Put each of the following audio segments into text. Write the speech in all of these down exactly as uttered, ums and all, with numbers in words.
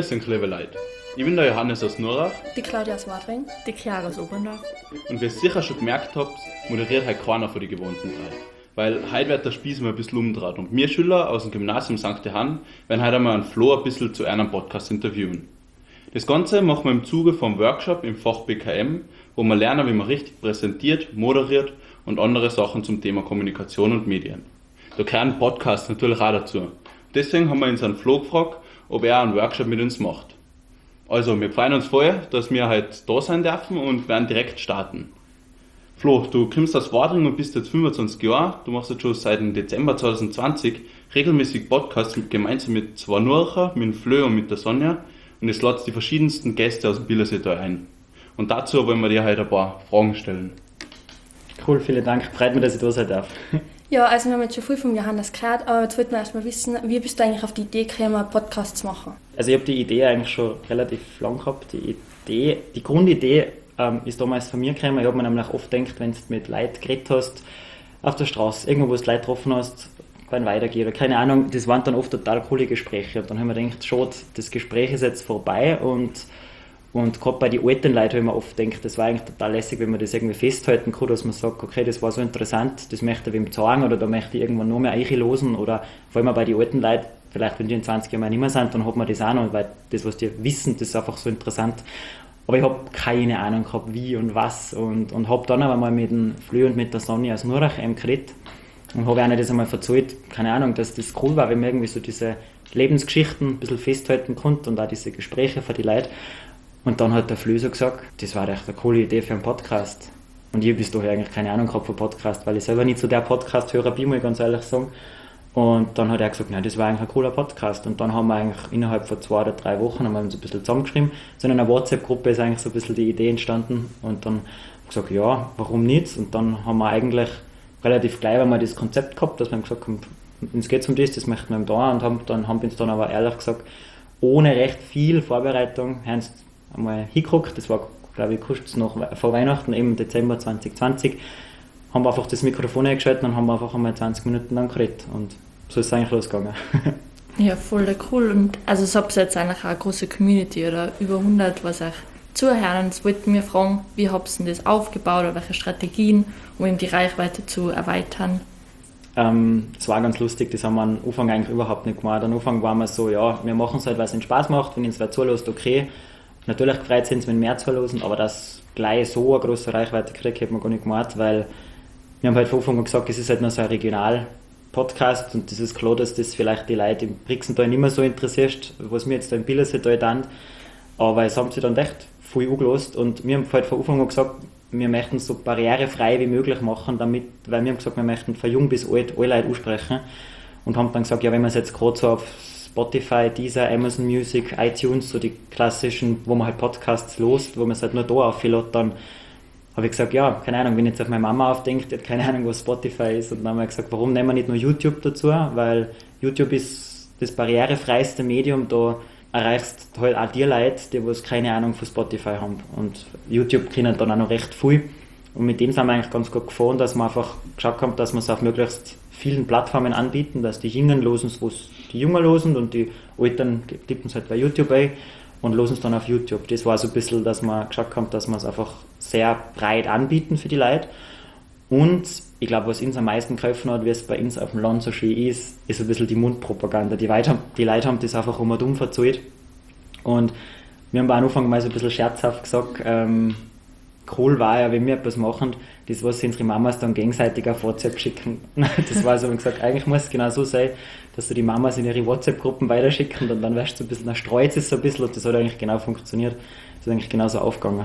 Grüß euch, liebe Leute. Ich bin der Johannes aus Nurach. Die Claudia aus Wadring. Die Chiara aus Oberndorf. Und wie ihr sicher schon gemerkt habt, moderiert heute keiner von den gewohnten drei. Weil heute wird der Spieß mal ein bisschen umdreht. Und wir Schüler aus dem Gymnasium Sankt Johann werden heute einmal einen Flo ein bisschen zu einem Podcast interviewen. Das Ganze machen wir im Zuge vom Workshop im Fach B K M, wo wir lernen, wie man richtig präsentiert, moderiert und andere Sachen zum Thema Kommunikation und Medien. Da gehören Podcasts natürlich auch dazu. Deswegen haben wir unseren Flo gefragt, ob er einen Workshop mit uns macht. Also, wir freuen uns voll, dass wir heute da sein dürfen und werden direkt starten. Flo, du kommst aus Wadring und bist jetzt fünfundzwanzig Jahre. Du machst jetzt schon seit dem Dezember zwanzig zwanzig regelmäßig Podcasts mit, gemeinsam mit zwei Nurcher, mit dem Flö und mit der Sonja. Und es lädt die verschiedensten Gäste aus dem Billerseetal ein. Und dazu wollen wir dir heute ein paar Fragen stellen. Cool, vielen Dank. Freut mich, dass ich da sein darf. Ja, also wir haben jetzt schon viel von Johannes gehört, aber jetzt wollten wir erstmal wissen, wie bist du eigentlich auf die Idee gekommen, einen Podcast zu machen? Also ich habe die Idee eigentlich schon relativ lang gehabt. Die Idee, die Grundidee ähm, ist damals von mir gekommen. Ich habe mir nämlich oft gedacht, wenn du mit Leuten geredet hast, auf der Straße, irgendwo wo du Leute getroffen hast, beim Weitergehen oder keine Ahnung, das waren dann oft total coole Gespräche. Und dann haben wir gedacht, schade, das Gespräch ist jetzt vorbei und Und gerade bei den alten Leuten habe ich mir oft gedacht, das war eigentlich total lässig, wenn man das irgendwie festhalten kann, dass man sagt, okay, das war so interessant, das möchte ich wem zeigen oder da möchte ich irgendwann noch mehr einlosen oder vor allem bei den alten Leuten, vielleicht wenn die in zwanzig Jahren nicht mehr sind, dann hat man das auch noch, weil das, was die wissen, das ist einfach so interessant. Aber ich habe keine Ahnung gehabt, wie und was und, und habe dann aber mal mit dem Flö und mit der Sonja aus Nurach geredet und habe ihnen das einmal erzählt, keine Ahnung, dass das cool war, wenn man irgendwie so diese Lebensgeschichten ein bisschen festhalten konnte und auch diese Gespräche für die Leute. Und dann hat der Flö so gesagt, das war echt eine coole Idee für einen Podcast. Und ich habe bis dahin eigentlich keine Ahnung gehabt von Podcast, weil ich selber nicht so der Podcast-Hörer bin, muss ich ganz ehrlich sagen. Und dann hat er gesagt, nein, das war eigentlich ein cooler Podcast. Und dann haben wir eigentlich innerhalb von zwei oder drei Wochen haben wir uns ein bisschen zusammengeschrieben. So in einer WhatsApp-Gruppe ist eigentlich so ein bisschen die Idee entstanden. Und dann habe ich gesagt, ja, warum nicht? Und dann haben wir eigentlich relativ gleich einmal das Konzept gehabt, dass wir gesagt haben, uns geht es um das, das möchten wir da. Und haben, dann haben wir uns dann aber ehrlich gesagt, ohne recht viel Vorbereitung, haben einmal hingeguckt, das war, glaube ich, kurz noch vor Weihnachten, im Dezember zwanzig zwanzig, haben wir einfach das Mikrofon eingeschaltet und haben wir einfach einmal zwanzig Minuten lang geredet und so ist es eigentlich losgegangen. Ja, voll cool und also es habt ihr jetzt eigentlich auch eine große Community oder über hundert, was euch zuhören. Jetzt wollten wir fragen, wie habt ihr das aufgebaut oder welche Strategien, um eben die Reichweite zu erweitern? Ähm, das war ganz lustig, das haben wir am Anfang eigentlich überhaupt nicht gemacht. Am Anfang waren wir so, ja, wir machen es halt, weil es ihnen Spaß macht, wenn uns wer zulässt, okay. Natürlich gefreut sind, wenn mehr zuhören, aber dass gleich so eine große Reichweite kriegt, hätte man gar nicht gemacht, weil wir haben halt von Anfang an gesagt, es ist halt nur so ein Regional-Podcast und das ist klar, dass das vielleicht die Leute im Brixental nicht mehr so interessiert, was wir jetzt da im Billerseetal tun, aber es haben sie dann echt viel angelassen und wir haben halt von Anfang an gesagt, wir möchten es so barrierefrei wie möglich machen, damit, weil wir haben gesagt, wir möchten von jung bis alt alle Leute ansprechen und haben dann gesagt, ja, wenn wir es jetzt gerade so auf Spotify, Deezer, Amazon Music, iTunes, so die klassischen, wo man halt Podcasts lost, wo man es halt nur da auflädt, dann habe ich gesagt, ja, keine Ahnung, wenn ich jetzt auf meine Mama aufdenkt, die hat keine Ahnung, was Spotify ist. Und dann haben wir gesagt, warum nehmen wir nicht nur YouTube dazu, weil YouTube ist das barrierefreiste Medium, da erreichst du halt auch die Leute, die was keine Ahnung von Spotify haben. Und YouTube kennen dann auch noch recht viel. Und mit dem sind wir eigentlich ganz gut gefahren, dass wir einfach geschaut haben, dass wir es auf möglichst vielen Plattformen anbieten, dass die Jungen losen es, was die Jungen losen und die Alten tippen es halt bei YouTube ein und losen es dann auf YouTube. Das war so ein bisschen, dass wir geschaut haben, dass wir es einfach sehr breit anbieten für die Leute. Und ich glaube, was uns am meisten geholfen hat, wie es bei uns auf dem Land so schön ist, ist ein bisschen die Mundpropaganda. Die Leute haben, die Leute haben das einfach um und um verzählt. Und wir haben am Anfang mal so ein bisschen scherzhaft gesagt, ähm, cool war ja, wenn wir etwas machen, das, was unsere Mamas dann gegenseitig auf WhatsApp schicken. Das war so, wie gesagt, eigentlich muss es genau so sein, dass so die Mamas in ihre WhatsApp-Gruppen weiterschicken und dann wirst du so ein bisschen, dann streut es so ein bisschen und das hat eigentlich genau funktioniert. Das ist eigentlich genauso aufgegangen.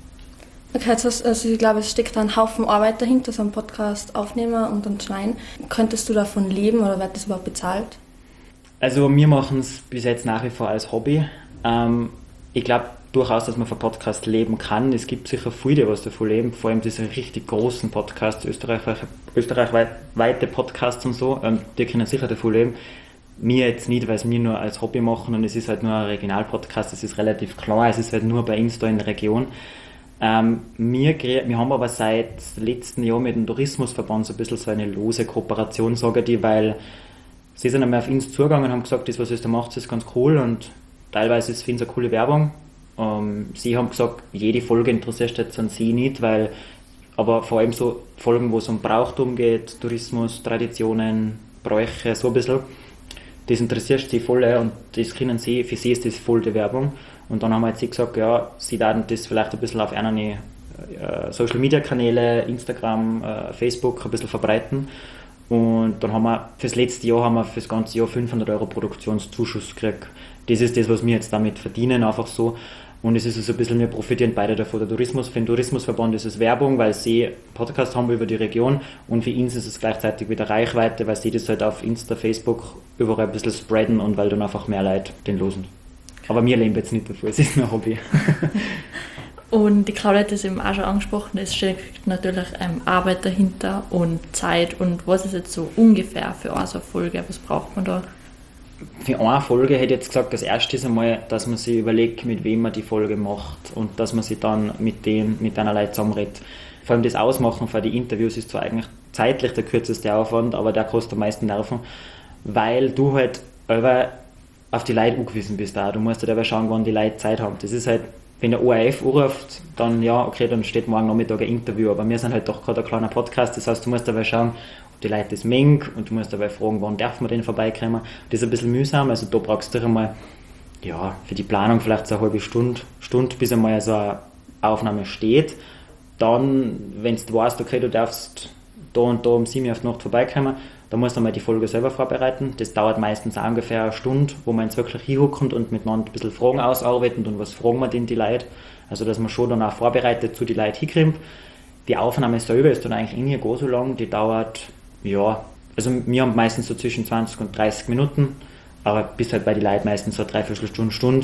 Okay, jetzt hast, also ich glaube, es steckt da ein Haufen Arbeit dahinter, so einen Podcast aufnehmen und dann schneiden. Könntest du davon leben oder wird das überhaupt bezahlt? Also wir machen es bis jetzt nach wie vor als Hobby. Ähm, ich glaube durchaus, dass man von Podcast leben kann. Es gibt sicher viele, die was davon leben, vor allem diese richtig großen Podcasts, österreichweite, österreichweite Podcasts und so, ähm, die können sicher davon leben. Mir jetzt nicht, weil es wir nur als Hobby machen und es ist halt nur ein Regionalpodcast, es ist relativ klar, es ist halt nur bei uns da in der Region. Ähm, wir, wir haben aber seit letztem Jahr mit dem Tourismusverband so ein bisschen so eine lose Kooperation, sage ich, weil sie sind einmal auf uns zugegangen und haben gesagt, das, was ihr da macht, ist ganz cool und teilweise finde ich es eine coole Werbung. Ähm, sie haben gesagt, jede Folge interessiert jetzt an sie nicht, weil, aber vor allem so Folgen, wo es um Brauchtum geht, Tourismus, Traditionen, Bräuche, so ein bisschen, das interessiert sie voll und das können sie, für sie ist das voll die Werbung. Und dann haben wir jetzt sie gesagt, ja, sie werden das vielleicht ein bisschen auf einer äh, Social Media Kanäle, Instagram, äh, Facebook ein bisschen verbreiten. Und dann haben wir fürs letzte Jahr haben wir fürs ganze Jahr fünfhundert Euro Produktionszuschuss gekriegt. Das ist das, was wir jetzt damit verdienen, einfach so. Und es ist so also ein bisschen, wir profitieren beide davon. Der Tourismus, für den Tourismusverband ist es Werbung, weil sie einen Podcast haben über die Region, und für uns ist es gleichzeitig wieder Reichweite, weil sie das halt auf Insta, Facebook überall ein bisschen spreaden und weil dann einfach mehr Leute den losen. Aber wir leben jetzt nicht davon, es ist ein Hobby. Und die Claudia hat es eben auch schon angesprochen, es steckt natürlich ähm, Arbeit dahinter und Zeit. Und was ist jetzt so ungefähr für eine so eine Folge? Was braucht man da? Für eine Folge hätte ich jetzt gesagt, das erste ist einmal, dass man sich überlegt, mit wem man die Folge macht und dass man sich dann mit denen, mit einer Leute zusammenredet. Vor allem das Ausmachen für die Interviews ist zwar eigentlich zeitlich der kürzeste Aufwand, aber der kostet am meisten Nerven, weil du halt auf die Leute angewiesen bist auch. Du musst halt aber schauen, wann die Leute Zeit haben. Das ist halt, wenn der O R F anruft, dann ja, okay, dann steht morgen Nachmittag ein Interview, aber wir sind halt doch gerade ein kleiner Podcast, das heißt, du musst dabei schauen, ob die Leute das mengen, und du musst dabei fragen, wann darf man denn vorbeikommen. Das ist ein bisschen mühsam, also da brauchst du einmal, ja, für die Planung vielleicht so eine halbe Stunde, Stunde bis einmal so eine Aufnahme steht. Dann, wenn du weißt, okay, du darfst da und da um sieben Uhr auf die Nacht vorbeikommen, dann musst du einmal die Folge selber vorbereiten. Das dauert meistens auch ungefähr eine Stunde, wo man jetzt wirklich hinhuckt und miteinander ein bisschen Fragen ausarbeitet und was fragen wir denn die Leute. Also, dass man schon dann auch vorbereitet zu die Leute hinkommt. Die Aufnahme selber ist dann eigentlich nicht gar so lang, die dauert, ja, also wir haben meistens so zwischen zwanzig und dreißig Minuten, aber bis halt bei den Leuten meistens so dreiviertel Stunde, Stunde.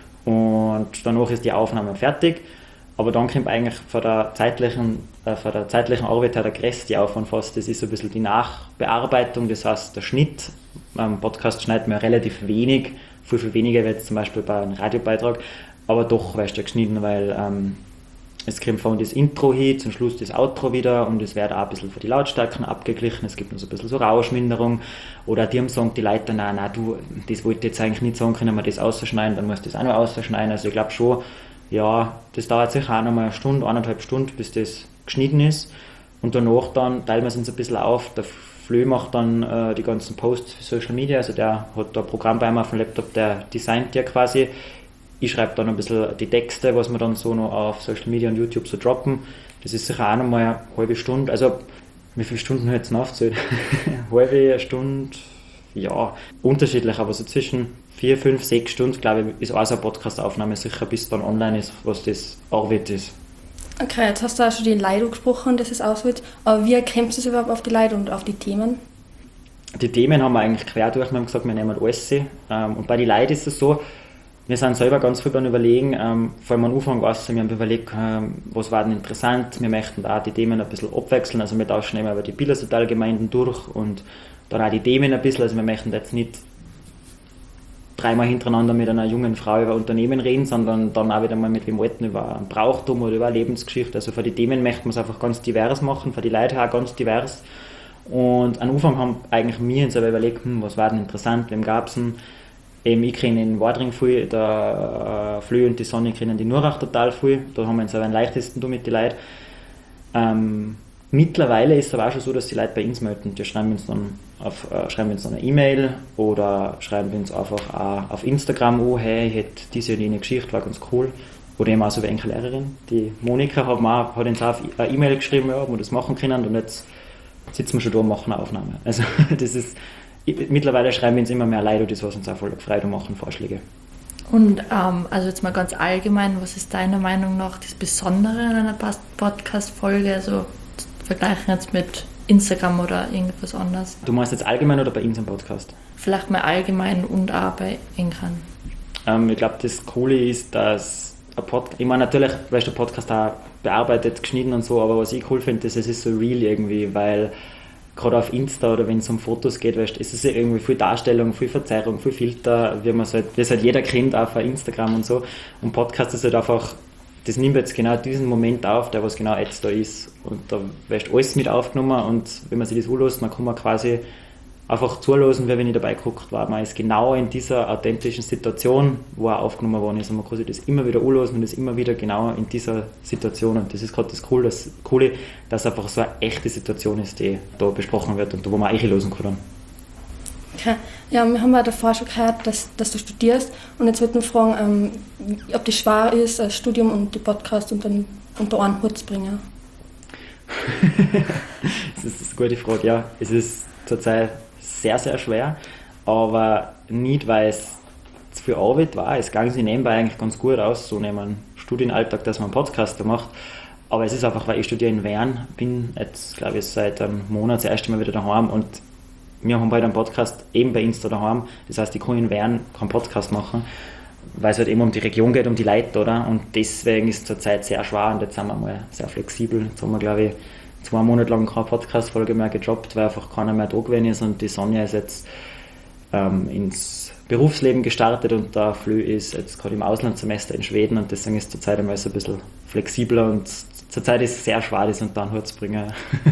Und danach ist die Aufnahme fertig. Aber dann kommt eigentlich von der zeitlichen, äh, von der zeitlichen Arbeit her der größte Aufwand fast. Das ist so ein bisschen die Nachbearbeitung, das heißt der Schnitt. Am Podcast schneidet man relativ wenig, viel, viel weniger wie jetzt zum Beispiel bei einem Radiobeitrag, aber doch weißt du geschnitten, weil ähm, es kommt von das Intro hin, zum Schluss das Outro wieder, und es wird auch ein bisschen von den Lautstärken abgeglichen, es gibt noch so ein bisschen so Rauschminderung, oder die haben gesagt, die Leute dann, nein, nein, du, das wollte ich jetzt eigentlich nicht sagen, können wir das ausschneiden, dann muss das auch noch ausschneiden. Also ich glaube schon, ja, das dauert sicher auch noch mal eine Stunde, eineinhalb Stunden, bis das geschnitten ist. Und danach dann teilen wir es uns ein bisschen auf. Der Flö macht dann äh, die ganzen Posts für Social Media, also der hat da ein Programm bei mir auf dem Laptop, der designt ja quasi. Ich schreibe dann ein bisschen die Texte, was wir dann so noch auf Social Media und YouTube so droppen. Das ist sicher auch noch mal eine halbe Stunde. Also, wie viele Stunden hat es noch aufgezählt? Eine halbe Stunde, ja, unterschiedlich, aber so zwischen vier, fünf, sechs Stunden, glaube ich, ist auch so eine Podcast-Aufnahme sicher, bis dann online ist, was das Arbeit ist. Okay, jetzt hast du auch schon die Leute angesprochen, dass es auswählt. Aber wie kommst du es überhaupt auf die Leute und auf die Themen? Die Themen haben wir eigentlich quer durch. Wir haben gesagt, wir nehmen alles. Und bei den Leuten ist es so, wir sind selber ganz viel beim Überlegen, ähm, vor allem am Anfang war es so, wir haben überlegt, ähm, was war denn interessant, wir möchten da die Themen ein bisschen abwechseln, also wir tauschen immer über die Bildersotalgemeinden durch und dann auch die Themen ein bisschen, also wir möchten jetzt nicht dreimal hintereinander mit einer jungen Frau über Unternehmen reden, sondern dann auch wieder mal mit dem Alten über ein Brauchtum oder über eine Lebensgeschichte, also für die Themen möchten wir es einfach ganz divers machen, für die Leute auch ganz divers. Und am Anfang haben eigentlich wir uns aber überlegt, hm, was war denn interessant, wem gab es denn? Eben, ich kenne den Wadring viel, der äh, Flö und die Sonne kennen die Nurach total viel. Da haben wir uns aber am leichtesten mit den Leuten. Ähm, mittlerweile ist es aber auch schon so, dass die Leute bei uns melden. Die schreiben uns dann auf, äh, schreiben uns dann eine E-Mail oder schreiben uns einfach auch auf Instagram an, hey, ich hätte diese und jene Geschichte, war ganz cool. Oder eben auch so wie eine Lehrerin, die Monika hat, auch, hat uns auch eine E-Mail geschrieben, ja, ob wir das machen können, und jetzt sitzen wir schon da und machen eine Aufnahme. Also das ist... Mittlerweile schreiben wir uns immer mehr Leute, das was uns auch voll gefreut und machen Vorschläge. Und ähm, also jetzt mal ganz allgemein, was ist deiner Meinung nach das Besondere an einer Podcast-Folge? Also vergleichen jetzt mit Instagram oder irgendwas anderes? Du meinst jetzt allgemein oder bei uns im Podcast? Vielleicht mal allgemein und auch bei Engran. Ähm, ich glaube, das Coole ist, dass ein Podcast, ich meine natürlich, weißt du, der Podcast auch bearbeitet, geschnitten und so, aber was ich cool finde, ist, es ist so real irgendwie, weil gerade auf Insta oder wenn es um Fotos geht, weißt, ist es ja irgendwie viel Darstellung, viel Verzerrung, viel Filter, wie man halt, das halt jeder kennt, auch auf Instagram und so. Und Podcast ist halt einfach, das nimmt jetzt genau diesen Moment auf, der was genau jetzt da ist. Und da weißt alles mit aufgenommen, und wenn man sich das anlässt, dann kann man quasi einfach zuhören, wie wenn ich dabei geguckt war. Man ist genau in dieser authentischen Situation, wo er aufgenommen worden ist. Und man kann sich das immer wieder anhören und das immer wieder genau in dieser Situation. Und das ist gerade das Coole, das Coole, dass einfach so eine echte Situation ist, die da besprochen wird und da, wo man einhören kann. Okay. Ja, wir haben ja davor schon gehört, dass, dass du studierst. Und jetzt würde ich mich fragen, ähm, ob das schwer ist, das Studium und die Podcast unter, unter einen Hut zu bringen. Das ist eine gute Frage, ja. Es ist zurzeit sehr, sehr schwer, aber nicht, weil es zu viel Arbeit war. Es ging sich nebenbei eigentlich ganz gut aus, so neben einem Studienalltag, dass man einen Podcast macht. Aber es ist einfach, weil ich studiere in Wern, bin jetzt, glaube ich, seit einem Monat das erste Mal wieder daheim und wir haben bald einen Podcast eben bei Insta daheim. Das heißt, ich kann in Wern keinen Podcast machen, weil es halt eben um die Region geht, um die Leute, oder? Und deswegen ist es zurzeit sehr schwer und jetzt sind wir mal sehr flexibel. Jetzt haben wir, glaube ich, zwei Monate lang keine Podcast-Folge mehr gedroppt, weil einfach keiner mehr da gewesen ist und die Sonja ist jetzt ähm, ins Berufsleben gestartet und der Flö ist jetzt gerade im Auslandssemester in Schweden und deswegen ist zurzeit einmal so ein bisschen flexibler und zurzeit ist es sehr schwer, das unter einen Hut zu bringen.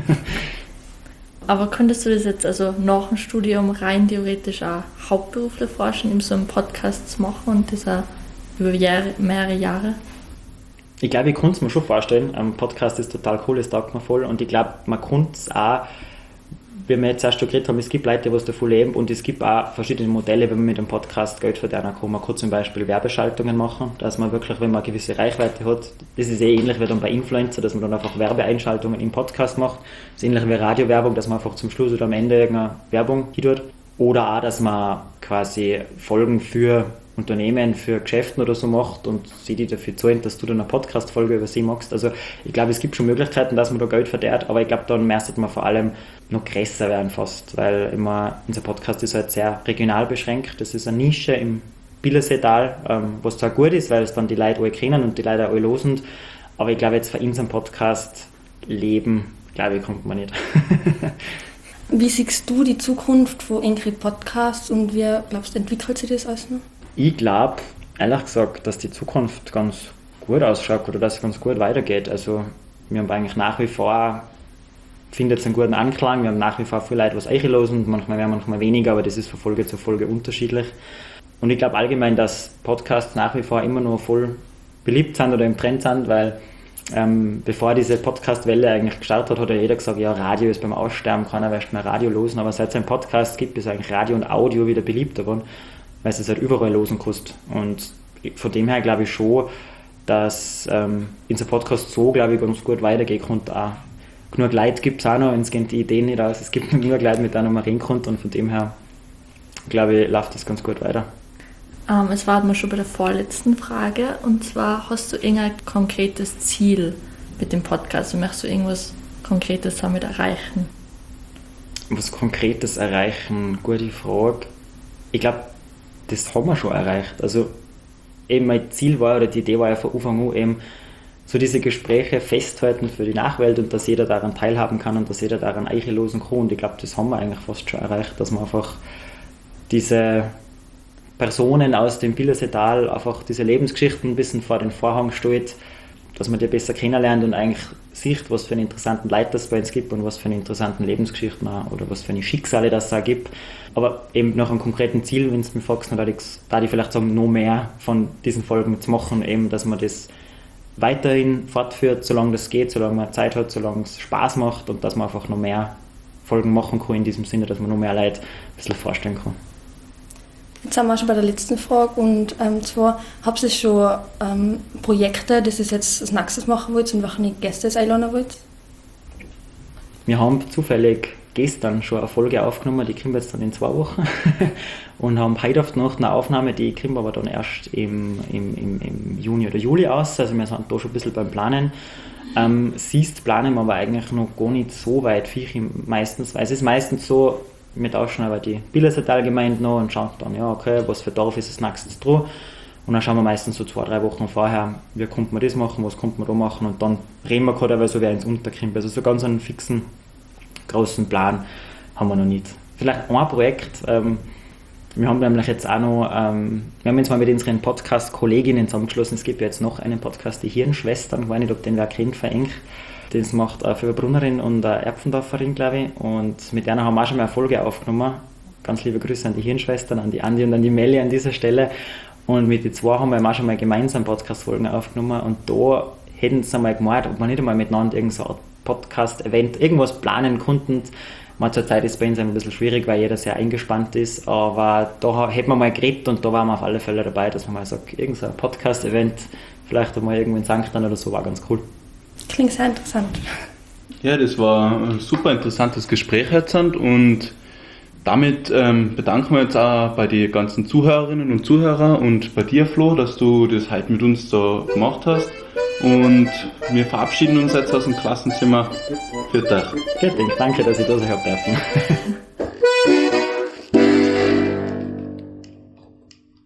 Aber könntest du das jetzt also nach dem Studium rein theoretisch auch hauptberuflich forschen, in so einem Podcast zu machen und das auch über Jahre, mehrere Jahre? Ich glaube, ich kann es mir schon vorstellen. Ein Podcast ist total cool, es taugt mir voll und ich glaube, man kann es auch, wie wir jetzt erst schon geredet haben, es gibt Leute, die was davon leben und es gibt auch verschiedene Modelle, wenn man mit einem Podcast Geld verdienen kann. Man kann zum Beispiel Werbeschaltungen machen, dass man wirklich, wenn man eine gewisse Reichweite hat, das ist eh ähnlich wie dann bei Influencer, dass man dann einfach Werbeeinschaltungen im Podcast macht. Das ist ähnlich wie Radiowerbung, dass man einfach zum Schluss oder am Ende irgendeine Werbung tut. Oder auch, dass man quasi Folgen für Unternehmen, für Geschäften oder so macht und sie die dafür zahlen, dass du dann eine Podcast-Folge über sie machst. Also ich glaube, es gibt schon Möglichkeiten, dass man da Geld verdient, aber ich glaube, dann müsste man vor allem noch größer werden fast, weil immer unser Podcast ist halt sehr regional beschränkt. Das ist eine Nische im Billerseetal, ähm, was zwar gut ist, weil es dann die Leute alle kennen und die Leute alle hören, aber ich glaube, jetzt für unseren Podcast leben, glaube ich, kommt man nicht. Wie siehst du die Zukunft von Ingrid Podcasts und wie glaubst du, entwickelt sich das alles noch? Ich glaube, ehrlich gesagt, dass die Zukunft ganz gut ausschaut oder dass es ganz gut weitergeht. Also wir haben eigentlich nach wie vor, findet es einen guten Anklang, wir haben nach wie vor viele Leute, was einlosen, manchmal mehr, manchmal weniger, aber das ist von Folge zu Folge unterschiedlich. Und ich glaube allgemein, dass Podcasts nach wie vor immer noch voll beliebt sind oder im Trend sind, weil ähm, bevor diese Podcast-Welle eigentlich gestartet hat, hat ja jeder gesagt, ja, Radio ist beim Aussterben, keiner wird mehr Radio losen, aber seit es einen Podcast gibt, ist eigentlich Radio und Audio wieder beliebter geworden, weil es halt überall losen kannst. Und von dem her glaube ich schon, dass ähm, unser Podcast so, glaube ich, ganz gut weitergehen konnte. Auch genug Leute gibt es auch noch, uns gehen die Ideen nicht aus. Es gibt genug Leute, mit denen man reden konnte und von dem her, glaube ich, läuft das ganz gut weiter. Ähm, es war mal schon bei der vorletzten Frage und zwar, hast du irgendein konkretes Ziel mit dem Podcast? Möchtest du irgendwas Konkretes damit erreichen? Was Konkretes erreichen? Gute Frage. Ich glaube, das haben wir schon erreicht. Also eben mein Ziel war, oder die Idee war ja von Anfang an eben, so diese Gespräche festhalten für die Nachwelt und dass jeder daran teilhaben kann und dass jeder daran einlosen kann. Und ich glaube, das haben wir eigentlich fast schon erreicht, dass man einfach diese Personen aus dem Billerseetal, einfach diese Lebensgeschichten ein bisschen vor den Vorhang stellt, dass man die besser kennenlernt und eigentlich sieht, was für einen interessanten Leute es bei uns gibt und was für eine interessanten Lebensgeschichten auch, oder was für eine Schicksale das da gibt. Aber eben nach einem konkreten Ziel, wenn es mir fragst, dann würde ich, würde ich vielleicht sagen, noch mehr von diesen Folgen zu machen, eben, dass man das weiterhin fortführt, solange das geht, solange man Zeit hat, solange es Spaß macht und dass man einfach noch mehr Folgen machen kann in diesem Sinne, dass man noch mehr Leute ein bisschen vorstellen kann. Jetzt sind wir schon bei der letzten Frage und ähm, zwar, habt ihr schon ähm, Projekte, das ihr jetzt als nächstes machen wollt und welche Gäste ihr einladen wollt? Wir haben zufällig gestern schon eine Folge aufgenommen, die kriegen wir jetzt dann in zwei Wochen und haben heute auf die Nacht eine Aufnahme, die kriegen wir aber dann erst im, im, im, im Juni oder Juli aus, also wir sind da schon ein bisschen beim Planen. Ähm, siehst, planen wir aber eigentlich noch gar nicht so weit, viel meistens, weil es ist meistens so, wir tauschen aber die Billerseetal-Gemeinde noch und schauen dann, ja, okay, was für Dorf ist das nächstes dran. Und dann schauen wir meistens so zwei, drei Wochen vorher, wie konnte man das machen, was konnte man da machen und dann reden wir gerade, weil so wer ins Unterkommt. Also so ganz einen fixen, großen Plan haben wir noch nicht. Vielleicht ein Projekt, ähm, wir haben nämlich jetzt auch noch, ähm, wir haben uns mal mit unseren Podcast-Kolleginnen zusammengeschlossen, es gibt ja jetzt noch einen Podcast, die Hirnschwestern, ich weiß nicht, ob den wer kennt, verengt. Das macht eine Fürbrunnerin und eine Erpfendorferin, glaube ich. Und mit denen haben wir auch schon mal eine Folge aufgenommen. ganz liebe Grüße an die Hirnschwestern, an die Andi und an die Melli an dieser Stelle. Und mit den zwei haben wir auch schon mal gemeinsam Podcast-Folgen aufgenommen und da hätten sie einmal gemeint, ob wir nicht einmal miteinander irgend so ein Podcast-Event, irgendwas planen konnten. Man, zurzeit ist es bei uns ein bisschen schwierig, weil jeder sehr eingespannt ist, aber da hätten wir mal geredet und da waren wir auf alle Fälle dabei, dass man mal sagt, irgend so ein Podcast-Event, vielleicht einmal irgendwo in Sankt oder so, war ganz cool. Klingt sehr interessant. Ja, das war ein super interessantes Gespräch jetzt und damit ähm, bedanken wir uns auch bei den ganzen Zuhörerinnen und Zuhörern und bei dir, Flo, dass du das heute mit uns da gemacht hast. Und wir verabschieden uns jetzt aus dem Klassenzimmer. Für dich. Gut, danke, dass ich da sein habe dürfen.